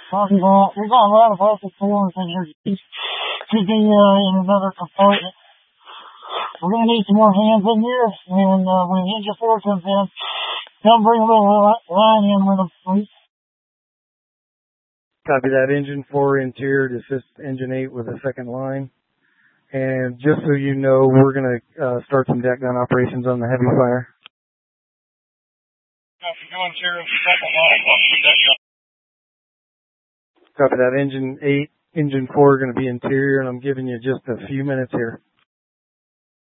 talking about, we got a lot of office forms in here to be in another compartment. We're going to need some more hands in here, and when Engine 4 comes in, come bring a little line in with them, please. Copy that. Engine 4 interior to assist Engine 8 with a second line. And just so you know, we're going to start some deck gun operations on the heavy fire. Copy that. Engine 8, Engine 4 are going to be interior, and I'm giving you just a few minutes here.